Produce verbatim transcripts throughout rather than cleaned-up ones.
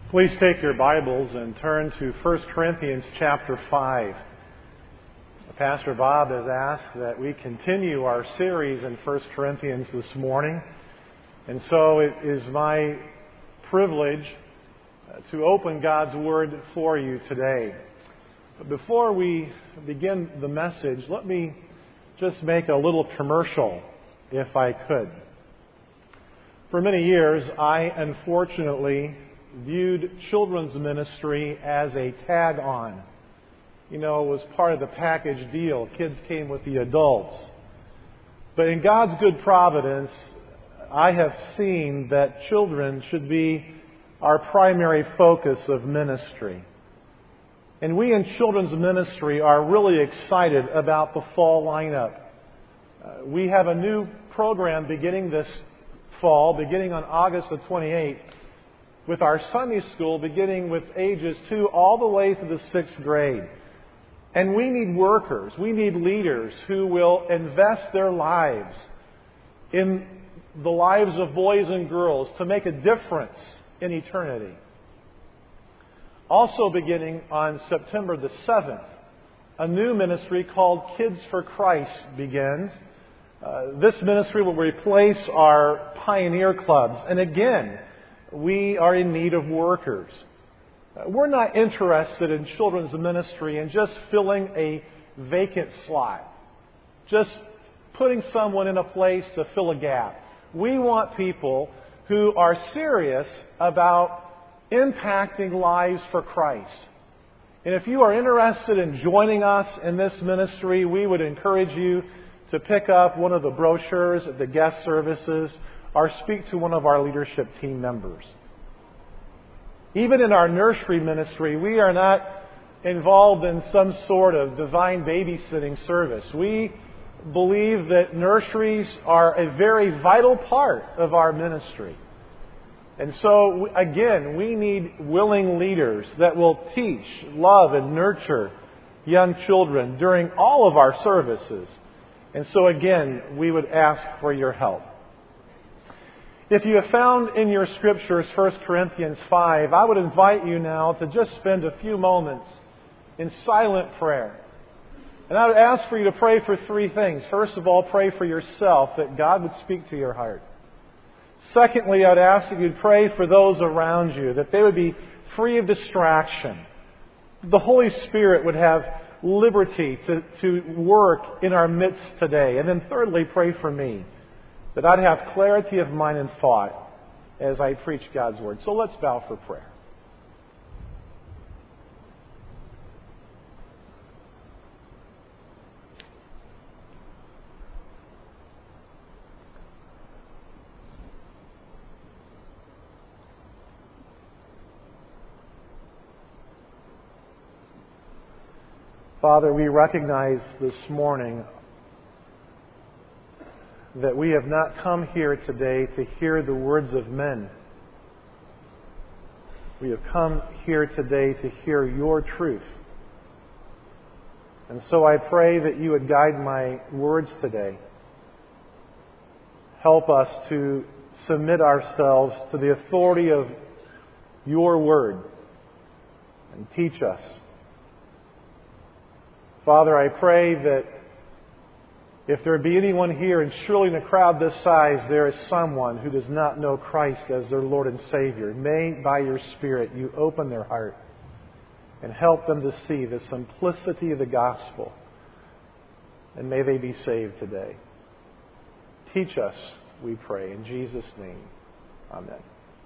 Please take your Bibles and turn to First Corinthians chapter five. Pastor Bob has asked that we continue our series in First Corinthians this morning. And so it is my privilege to open God's Word for you today. But before we begin the message, let me just make a little commercial, if I could. For many years, I unfortunately viewed children's ministry as a tag-on. You know, it was part of the package deal. Kids came with the adults. But in God's good providence, I have seen that children should be our primary focus of ministry. And we in children's ministry are really excited about the fall lineup. Uh, we have a new program beginning this fall, beginning on August the twenty-eighth, with our Sunday school beginning with ages two all the way to the sixth grade. And we need workers, we need leaders who will invest their lives in the lives of boys and girls to make a difference in eternity. Also beginning on September the seventh, a new ministry called Kids for Christ begins. Uh, this ministry will replace our pioneer clubs. And again, we are in need of workers. Uh, we're not interested in children's ministry in just filling a vacant slot, just putting someone in a place to fill a gap. We want people who are serious about impacting lives for Christ. And if you are interested in joining us in this ministry, we would encourage you to pick up one of the brochures at the guest services or speak to one of our leadership team members. Even in our nursery ministry, we are not involved in some sort of divine babysitting service. We believe that nurseries are a very vital part of our ministry. And so, again, we need willing leaders that will teach, love, and nurture young children during all of our services. And so, again, we would ask for your help. If you have found in your scriptures First Corinthians five, I would invite you now to just spend a few moments in silent prayer. And I would ask for you to pray for three things. First of all, pray for yourself, that God would speak to your heart. Secondly, I would ask that you'd pray for those around you, that they would be free of distraction. The Holy Spirit would have liberty to, to work in our midst today. And then thirdly, pray for me, that I'd have clarity of mind and thought as I preach God's Word. So let's bow for prayer. Father, we recognize this morning that we have not come here today to hear the words of men. We have come here today to hear your truth. And so I pray that you would guide my words today. Help us to submit ourselves to the authority of your word and teach us. Father, I pray that if there be anyone here, and surely in a crowd this size there is someone who does not know Christ as their Lord and Savior, may by your Spirit you open their heart and help them to see the simplicity of the gospel, and may they be saved today. Teach us, we pray, in Jesus' name. Amen.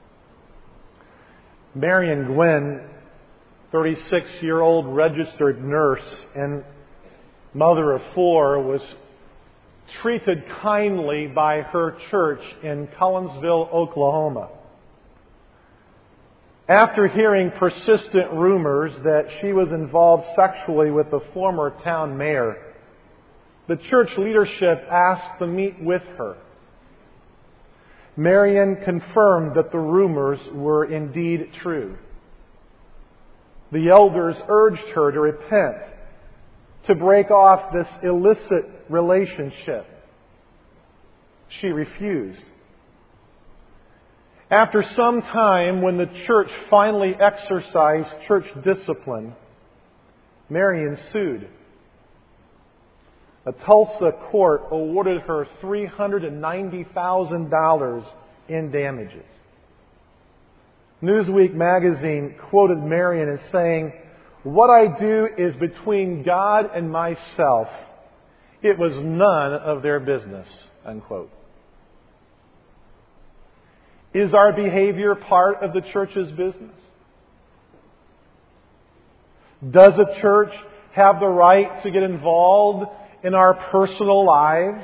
Marion Gwynn, thirty-six-year-old registered nurse and mother of four, was treated kindly by her church in Collinsville, Oklahoma. After hearing persistent rumors that she was involved sexually with the former town mayor, the church leadership asked to meet with her. Marion confirmed that the rumors were indeed true. The elders urged her to repent, to break off this illicit relationship. She refused. After some time, when the church finally exercised church discipline, Marian sued. A Tulsa court awarded her three hundred ninety thousand dollars in damages. Newsweek magazine quoted Marian as saying, "What I do is between God and myself. It was none of their business," unquote. Is our behavior part of the church's business? Does a church have the right to get involved in our personal lives?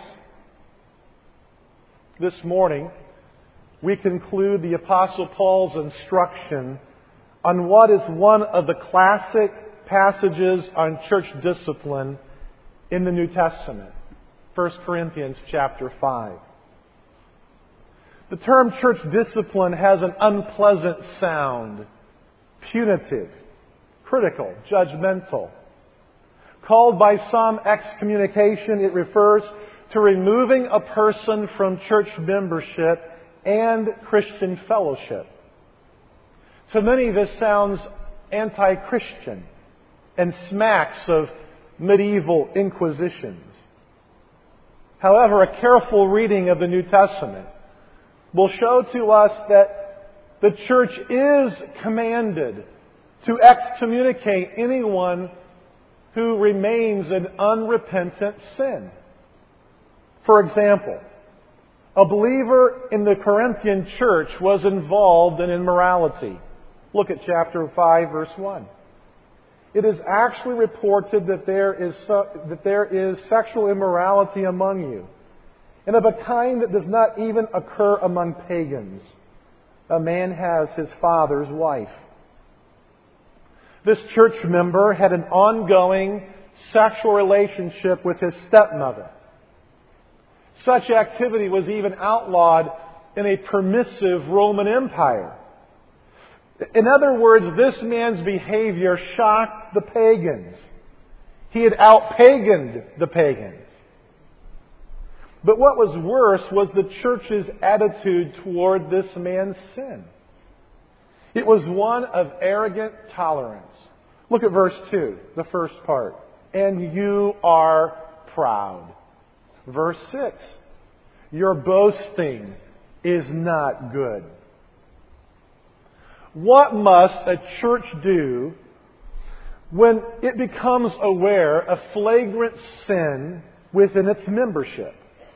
This morning, we conclude the Apostle Paul's instruction on what is one of the classic passages on church discipline in the New Testament, First Corinthians chapter five. The term church discipline has an unpleasant sound, punitive, critical, judgmental. Called by some excommunication, it refers to removing a person from church membership and Christian fellowship. To many, this sounds anti-Christian and smacks of medieval inquisitions. However, a careful reading of the New Testament will show to us that the church is commanded to excommunicate anyone who remains in unrepentant sin. For example, a believer in the Corinthian church was involved in immorality. Look at chapter five, verse one. It is actually reported that there is so, that there is sexual immorality among you, and of a kind that does not even occur among pagans. A man has his father's wife. This church member had an ongoing sexual relationship with his stepmother. Such activity was even outlawed in a permissive Roman Empire. In other words, this man's behavior shocked the pagans. He had out-paganed the pagans. But what was worse was the church's attitude toward this man's sin. It was one of arrogant tolerance. Look at verse two, the first part. And you are proud. Verse six. Your boasting is not good. What must a church do when it becomes aware of flagrant sin within its membership?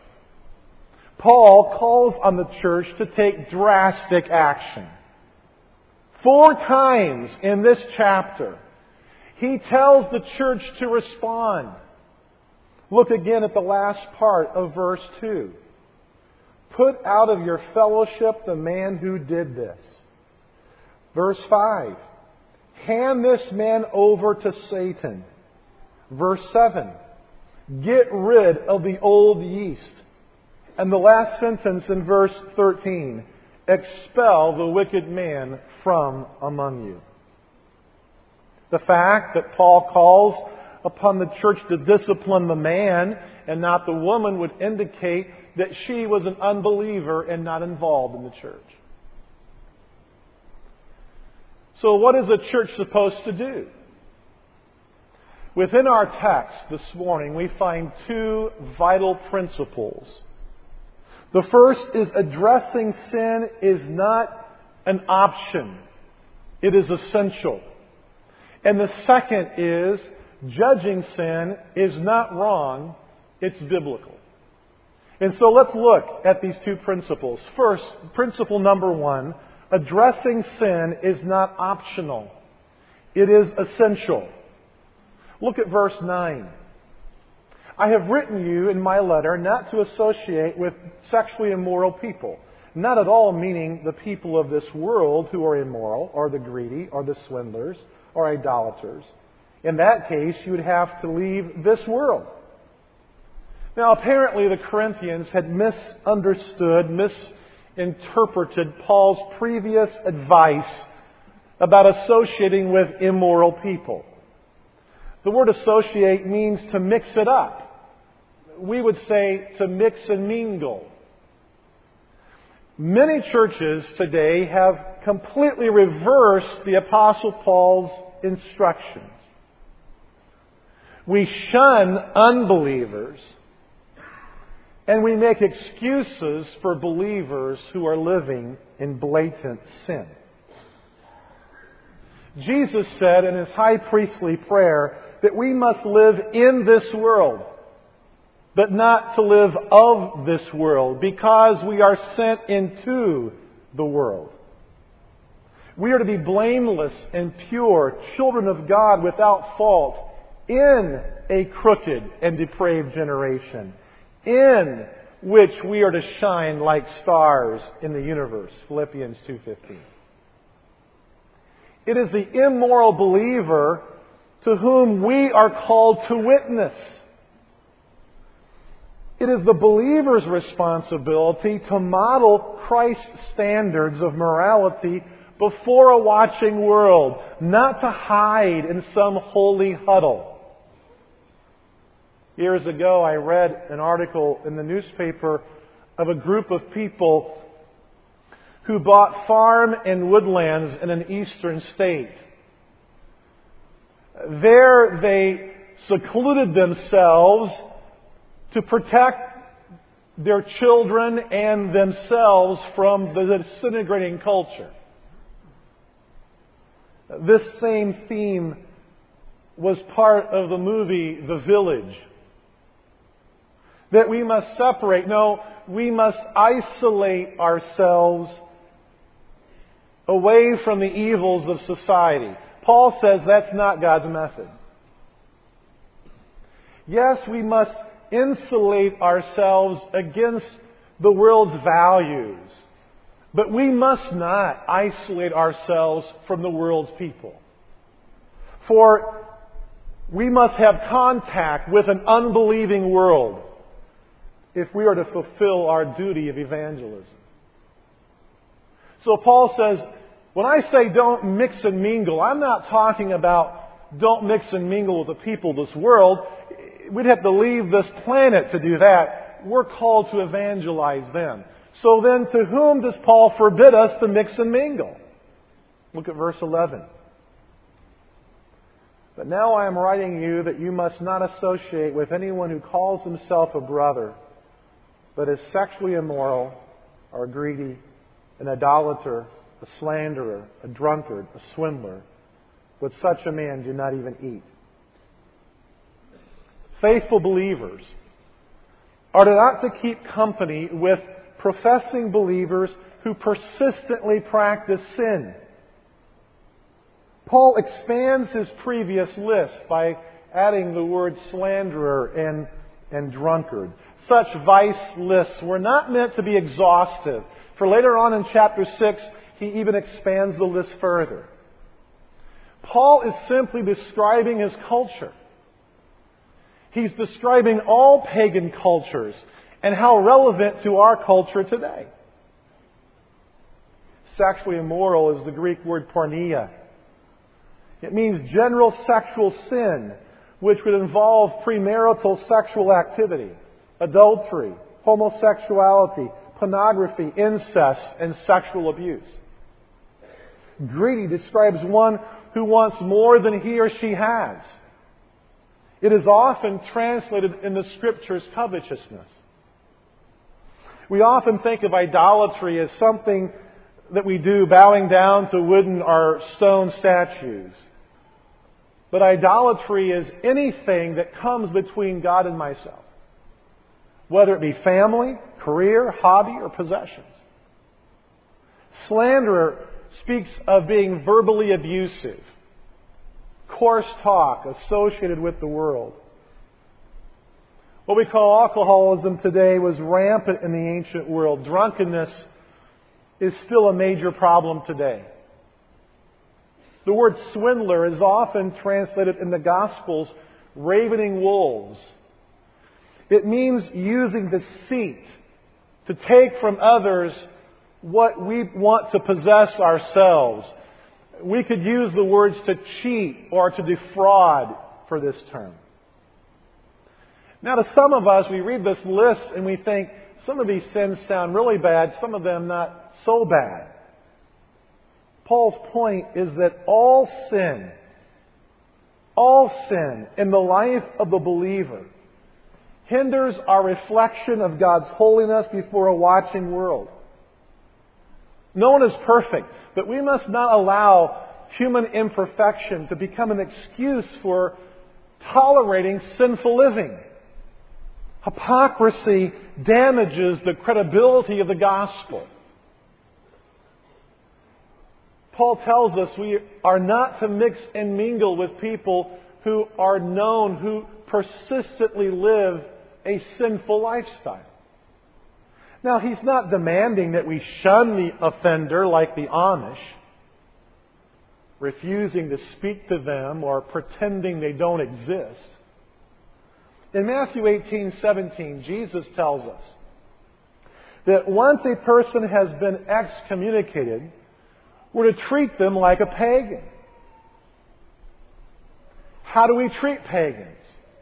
Paul calls on the church to take drastic action. Four times in this chapter, he tells the church to respond. Look again at the last part of verse two. Put out of your fellowship the man who did this. Verse five. Hand this man over to Satan. Verse seven. Get rid of the old yeast. And the last sentence in verse thirteen. Expel the wicked man from among you. The fact that Paul calls upon the church to discipline the man and not the woman would indicate that she was an unbeliever and not involved in the church. So what is a church supposed to do? Within our text this morning, we find two vital principles. The first is addressing sin is not an option. It is essential. And the second is judging sin is not wrong. It's biblical. And so let's look at these two principles. First, principle number one, addressing sin is not optional. It is essential. Look at verse nine. I have written you in my letter not to associate with sexually immoral people. Not at all meaning the people of this world who are immoral, or the greedy, or the swindlers, or idolaters. In that case, you would have to leave this world. Now, apparently the Corinthians had misunderstood, misinterpreted Paul's previous advice about associating with immoral people. The word associate means to mix it up. We would say to mix and mingle. Many churches today have completely reversed the Apostle Paul's instructions. We shun unbelievers, and we make excuses for believers who are living in blatant sin. Jesus said in His high priestly prayer that we must live in this world, but not to live of this world, because we are sent into the world. We are to be blameless and pure, children of God without fault, in a crooked and depraved generation, in which we are to shine like stars in the universe. Philippians two fifteen. It is the immoral believer to whom we are called to witness. It is the believer's responsibility to model Christ's standards of morality before a watching world, not to hide in some holy huddle. Years ago, I read an article in the newspaper of a group of people who bought farm and woodlands in an eastern state. There they secluded themselves to protect their children and themselves from the disintegrating culture. This same theme was part of the movie The Village. That we must separate. No, we must isolate ourselves away from the evils of society. Paul says that's not God's method. Yes, we must insulate ourselves against the world's values, but we must not isolate ourselves from the world's people. For we must have contact with an unbelieving world if we are to fulfill our duty of evangelism. So Paul says, when I say don't mix and mingle, I'm not talking about don't mix and mingle with the people of this world. We'd have to leave this planet to do that. We're called to evangelize them. So then, to whom does Paul forbid us to mix and mingle? Look at verse eleven. But now I am writing you that you must not associate with anyone who calls himself a brother, but is sexually immoral, or greedy, an idolater, a slanderer, a drunkard, a swindler. With such a man do not even eat. Faithful believers are not to keep company with professing believers who persistently practice sin. Paul expands his previous list by adding the word slanderer and, and drunkard. Such vice lists were not meant to be exhaustive. For later on in chapter six, he even expands the list further. Paul is simply describing his culture. He's describing all pagan cultures and how relevant to our culture today. Sexually immoral is the Greek word porneia. It means general sexual sin, which would involve premarital sexual activity, adultery, homosexuality, pornography, incest, and sexual abuse. Greedy describes one who wants more than he or she has. It is often translated in the Scriptures covetousness. We often think of idolatry as something that we do bowing down to wooden or stone statues. But idolatry is anything that comes between God and myself, whether it be family, career, hobby, or possessions. Slanderer speaks of being verbally abusive, coarse talk associated with the world. What we call alcoholism today was rampant in the ancient world. Drunkenness is still a major problem today. The word swindler is often translated in the Gospels, ravening wolves. It means using deceit to take from others what we want to possess ourselves. We could use the words to cheat or to defraud for this term. Now, to some of us, we read this list and we think, some of these sins sound really bad, some of them not so bad. Paul's point is that all sin, all sin in the life of the believer hinders our reflection of God's holiness before a watching world. No one is perfect, but we must not allow human imperfection to become an excuse for tolerating sinful living. Hypocrisy damages the credibility of the gospel. Paul tells us we are not to mix and mingle with people who are known, who persistently live a sinful lifestyle. Now, he's not demanding that we shun the offender like the Amish, refusing to speak to them or pretending they don't exist. In Matthew eighteen seventeen, Jesus tells us that once a person has been excommunicated, we're to treat them like a pagan. How do we treat pagans?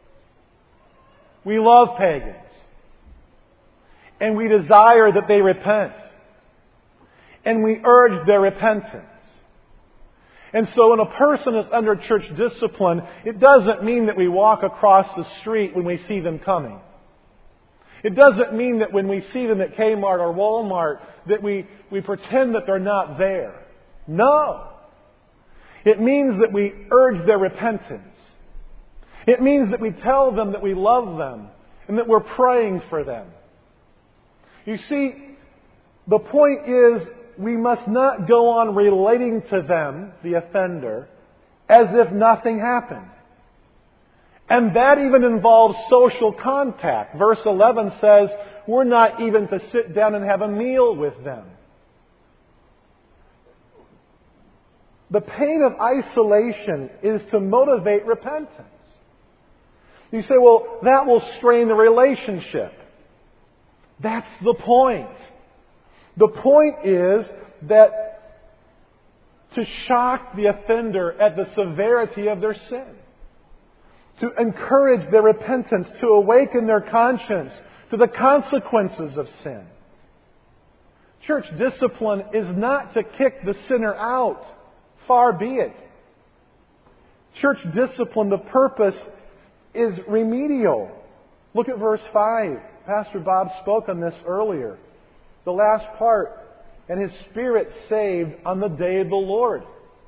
We love pagans. And we desire that they repent. And we urge their repentance. And so when a person is under church discipline, it doesn't mean that we walk across the street when we see them coming. It doesn't mean that when we see them at Kmart or Walmart that we, we pretend that they're not there. No. It means that we urge their repentance. It means that we tell them that we love them and that we're praying for them. You see, the point is we must not go on relating to them, the offender, as if nothing happened. And that even involves social contact. Verse eleven says we're not even to sit down and have a meal with them. The pain of isolation is to motivate repentance. You say, well, that will strain the relationship. That's the point. The point is that to shock the offender at the severity of their sin, to encourage their repentance, to awaken their conscience to the consequences of sin. Church discipline is not to kick the sinner out. Far be it. Church discipline, the purpose is remedial. Look at verse five. Pastor Bob spoke on this earlier. The last part. And his spirit saved on the day of the Lord.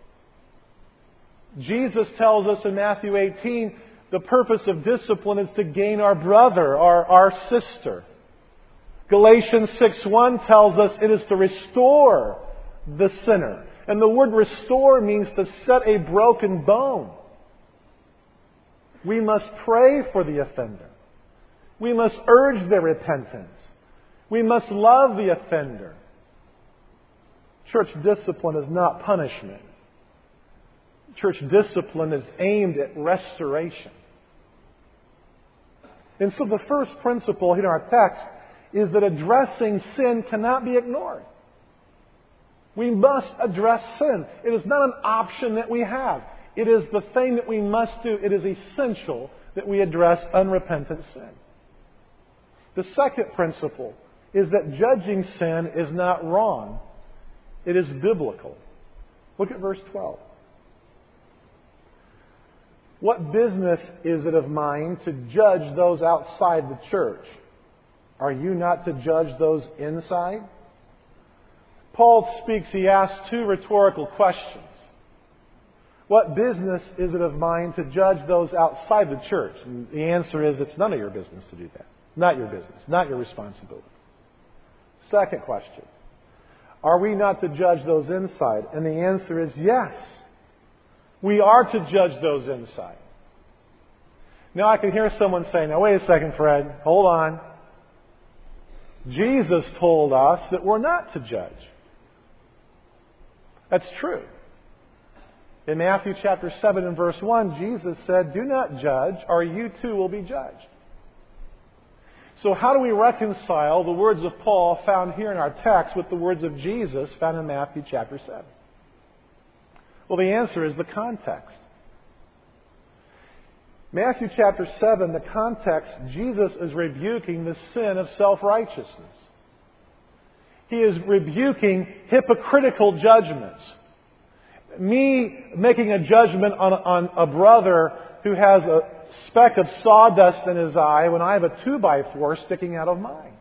Jesus tells us in Matthew eighteen, the purpose of discipline is to gain our brother, our, our sister. Galatians six one tells us it is to restore the sinner. And the word restore means to set a broken bone. We must pray for the offender. We must urge their repentance. We must love the offender. Church discipline is not punishment. Church discipline is aimed at restoration. And so the first principle in our text is that addressing sin cannot be ignored. We must address sin. It is not an option that we have. It is the thing that we must do. It is essential that we address unrepentant sin. The second principle is that judging sin is not wrong. It is biblical. Look at verse twelve. What business is it of mine to judge those outside the church? Are you not to judge those inside? Paul speaks, he asks two rhetorical questions. What business is it of mine to judge those outside the church? And the answer is it's none of your business to do that. Not your business, not your responsibility. Second question. Are we not to judge those inside? And the answer is yes. We are to judge those inside. Now I can hear someone say, now wait a second, Fred, hold on. Jesus told us that we're not to judge. That's true. In Matthew chapter seven and verse one, Jesus said, do not judge, or you too will be judged. So how do we reconcile the words of Paul found here in our text with the words of Jesus found in Matthew chapter seven? Well, the answer is the context. Matthew chapter seven, the context, Jesus is rebuking the sin of self-righteousness. He is rebuking hypocritical judgments. Me making a judgment on, on a brother who has a speck of sawdust in his eye when I have a two by four sticking out of mine.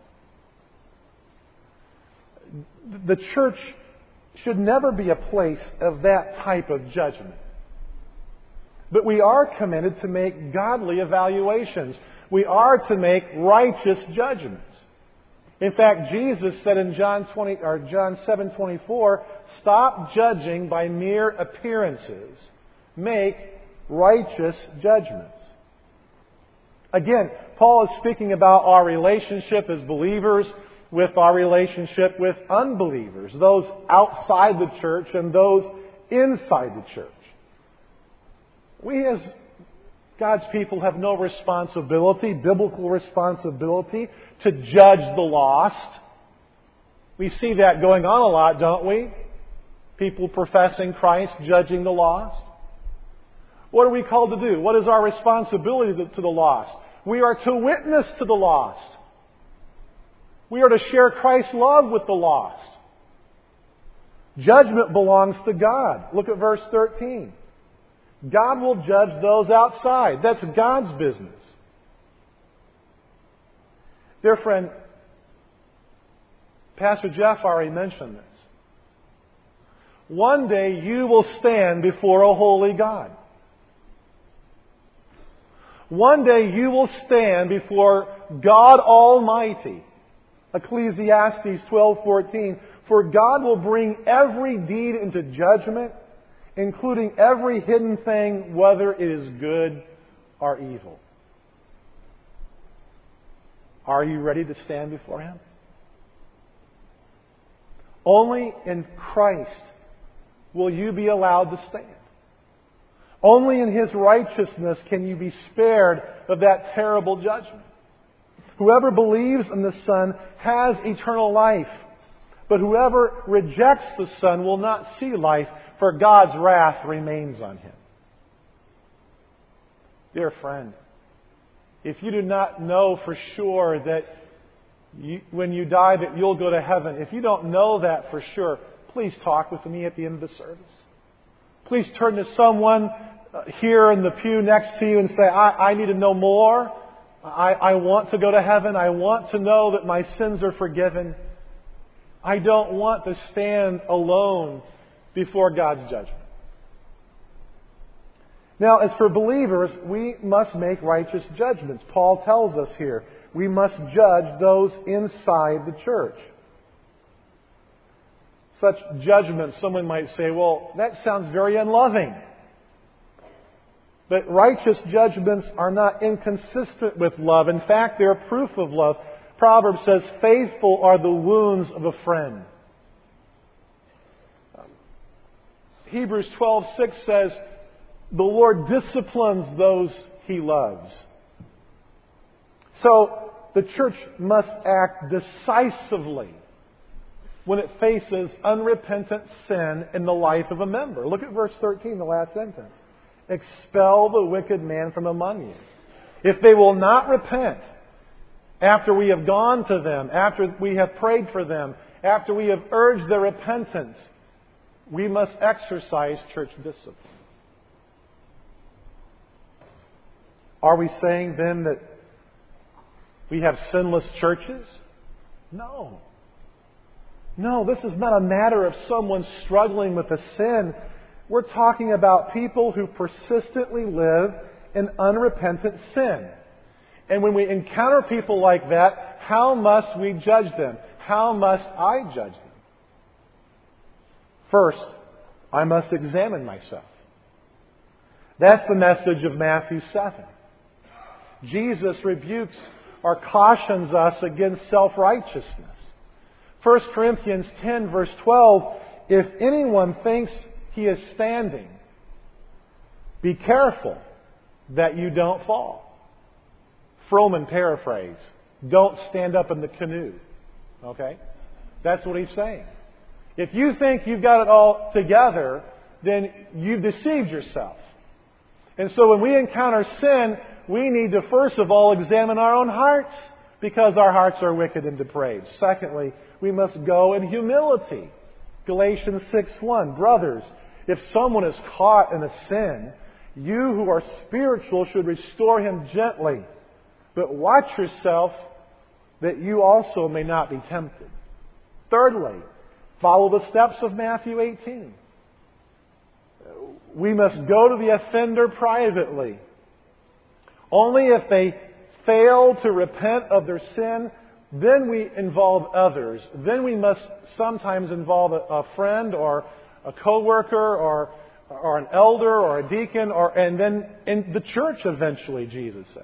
The church should never be a place of that type of judgment. But we are committed to make godly evaluations. We are to make righteous judgments. In fact, Jesus said in John twenty or John seven twenty-four, "Stop judging by mere appearances. Make righteous judgments." Again, Paul is speaking about our relationship as believers with our relationship with unbelievers, those outside the church and those inside the church. We as God's people have no responsibility, biblical responsibility, to judge the lost. We see that going on a lot, don't we? People professing Christ, judging the lost. What are we called to do? What is our responsibility to the lost? We are to witness to the lost. We are to share Christ's love with the lost. Judgment belongs to God. Look at verse thirteen. God will judge those outside. That's God's business. Dear friend, Pastor Jeff already mentioned this. One day you will stand before a holy God. One day you will stand before God Almighty. Ecclesiastes twelve fourteen. For God will bring every deed into judgment, including every hidden thing, whether it is good or evil. Are you ready to stand before Him? Only in Christ will you be allowed to stand. Only in His righteousness can you be spared of that terrible judgment. Whoever believes in the Son has eternal life, but whoever rejects the Son will not see life, for God's wrath remains on him. Dear friend, if you do not know for sure that you, when you die that you'll go to heaven, if you don't know that for sure, please talk with me at the end of the service. Please turn to someone here in the pew next to you and say, I, I need to know more. I, I want to go to heaven. I want to know that my sins are forgiven. I don't want to stand alone before God's judgment. Now, as for believers, we must make righteous judgments. Paul tells us here, we must judge those inside the church. Such judgments, someone might say, well, that sounds very unloving. But righteous judgments are not inconsistent with love. In fact, they're proof of love. Proverbs says, faithful are the wounds of a friend. Hebrews twelve six says, the Lord disciplines those He loves. So, the church must act decisively when it faces unrepentant sin in the life of a member. Look at verse thirteen, the last sentence. Expel the wicked man from among you. If they will not repent, after we have gone to them, after we have prayed for them, after we have urged their repentance, we must exercise church discipline. Are we saying then that we have sinless churches? No. No, this is not a matter of someone struggling with a sin. We're talking about people who persistently live in unrepentant sin. And when we encounter people like that, how must we judge them? How must I judge them? First, I must examine myself. That's the message of Matthew seven. Jesus rebukes or cautions us against self-righteousness. First Corinthians ten verse twelve, if anyone thinks he is standing, be careful that you don't fall. Froman paraphrase, don't stand up in the canoe. Okay? That's what he's saying. If you think you've got it all together, then you've deceived yourself. And so when we encounter sin, we need to first of all examine our own hearts, because our hearts are wicked and depraved. Secondly, we must go in humility. Galatians six one, brothers, if someone is caught in a sin, you who are spiritual should restore him gently. But watch yourself that you also may not be tempted. Thirdly, follow the steps of Matthew eighteen. We must go to the offender privately. Only if they fail to repent of their sin, then we involve others. Then we must sometimes involve a, a friend or a co-worker or, or an elder or a deacon, or and then in the church eventually, Jesus says.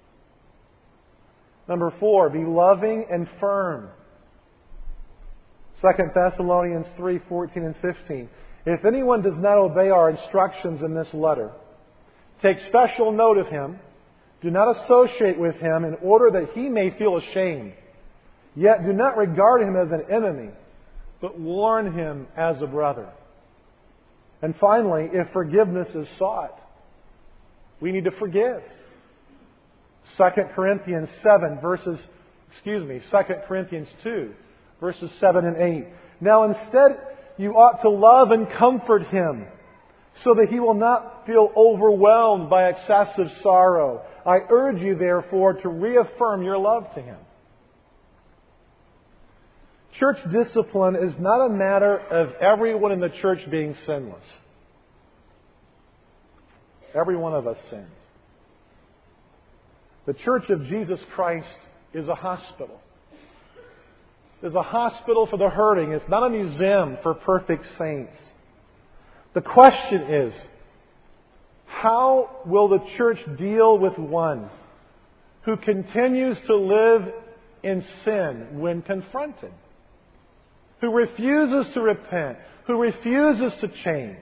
Number four, be loving and firm. Second Thessalonians three fourteen and fifteen. If anyone does not obey our instructions in this letter, take special note of him. Do not associate with him in order that he may feel ashamed. Yet do not regard him as an enemy, but warn him as a brother. And finally, if forgiveness is sought, we need to forgive. Second Corinthians seven verses, excuse me, Second Corinthians two verses seven and eight. Now instead, you ought to love and comfort him, so that he will not feel overwhelmed by excessive sorrow. I urge you, therefore, to reaffirm your love to him. Church discipline is not a matter of everyone in the church being sinless. Every one of us sins. The Church of Jesus Christ is a hospital. It's a hospital for the hurting. It's not a museum for perfect saints. The question is, how will the church deal with one who continues to live in sin when confronted? Who refuses to repent? Who refuses to change?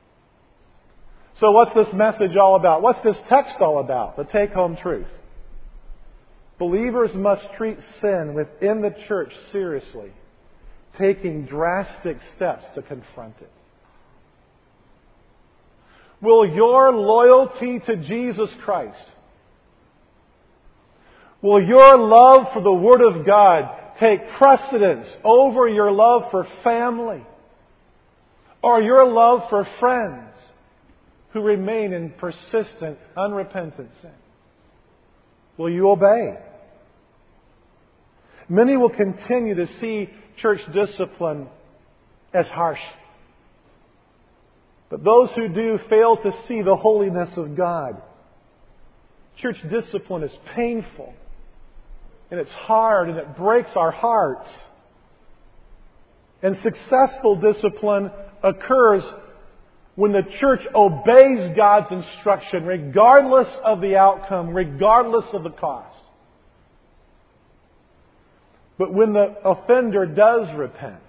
So what's this message all about? What's this text all about? The take-home truth. Believers must treat sin within the church seriously, taking drastic steps to confront it. Will your loyalty to Jesus Christ, will your love for the Word of God take precedence over your love for family or your love for friends who remain in persistent, unrepentant sin? Will you obey? Many will continue to see church discipline as harsh. But those who do fail to see the holiness of God. Church discipline is painful, and it's hard, and it breaks our hearts. And successful discipline occurs when the church obeys God's instruction, regardless of the outcome, regardless of the cost. But when the offender does repent,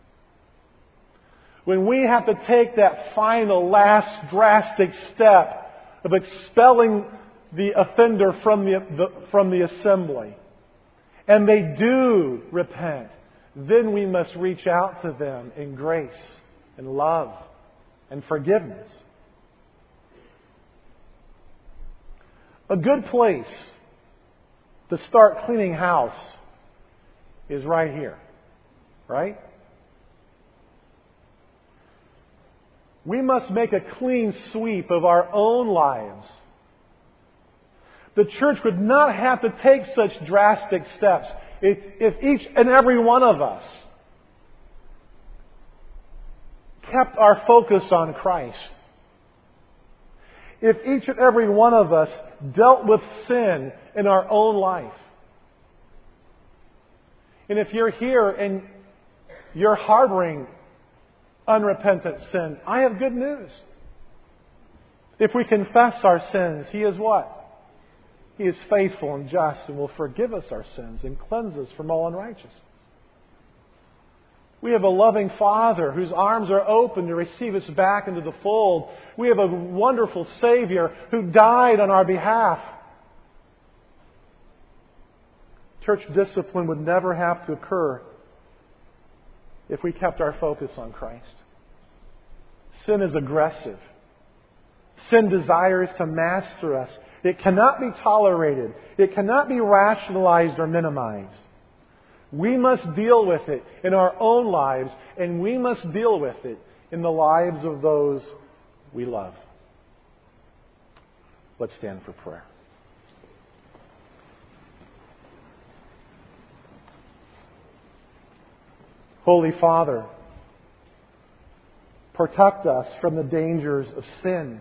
when we have to take that final, last, drastic step of expelling the offender from the, the, from the assembly, and they do repent, then we must reach out to them in grace and love and forgiveness. A good place to start cleaning house is right here, right? We must make a clean sweep of our own lives. The church would not have to take such drastic steps if, if each and every one of us kept our focus on Christ. If each and every one of us dealt with sin in our own life. And if you're here and you're harboring unrepentant sin, I have good news. If we confess our sins, He is what? He is faithful and just and will forgive us our sins and cleanse us from all unrighteousness. We have a loving Father whose arms are open to receive us back into the fold. We have a wonderful Savior who died on our behalf. Church discipline would never have to occur if we kept our focus on Christ. Sin is aggressive. Sin desires to master us. It cannot be tolerated. It cannot be rationalized or minimized. We must deal with it in our own lives, and we must deal with it in the lives of those we love. Let's stand for prayer. Holy Father, protect us from the dangers of sin.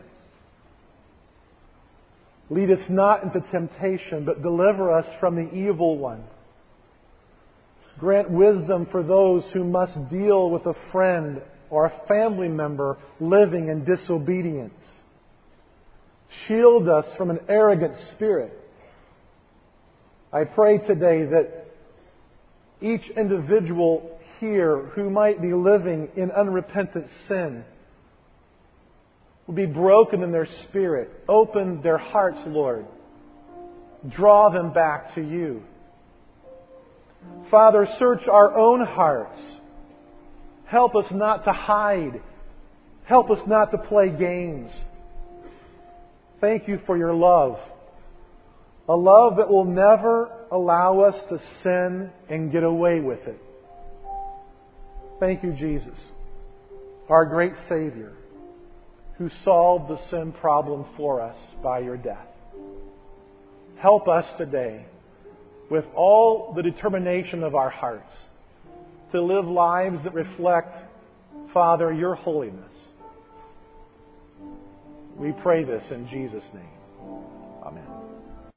Lead us not into temptation, but deliver us from the evil one. Grant wisdom for those who must deal with a friend or a family member living in disobedience. Shield us from an arrogant spirit. I pray today that each individual here who might be living in unrepentant sin will be broken in their spirit. Open their hearts, Lord. Draw them back to You. Father, search our own hearts. Help us not to hide. Help us not to play games. Thank You for Your love. A love that will never allow us to sin and get away with it. Thank You, Jesus, our great Savior, who solved the sin problem for us by Your death. Help us today, with all the determination of our hearts, to live lives that reflect, Father, Your holiness. We pray this in Jesus' name.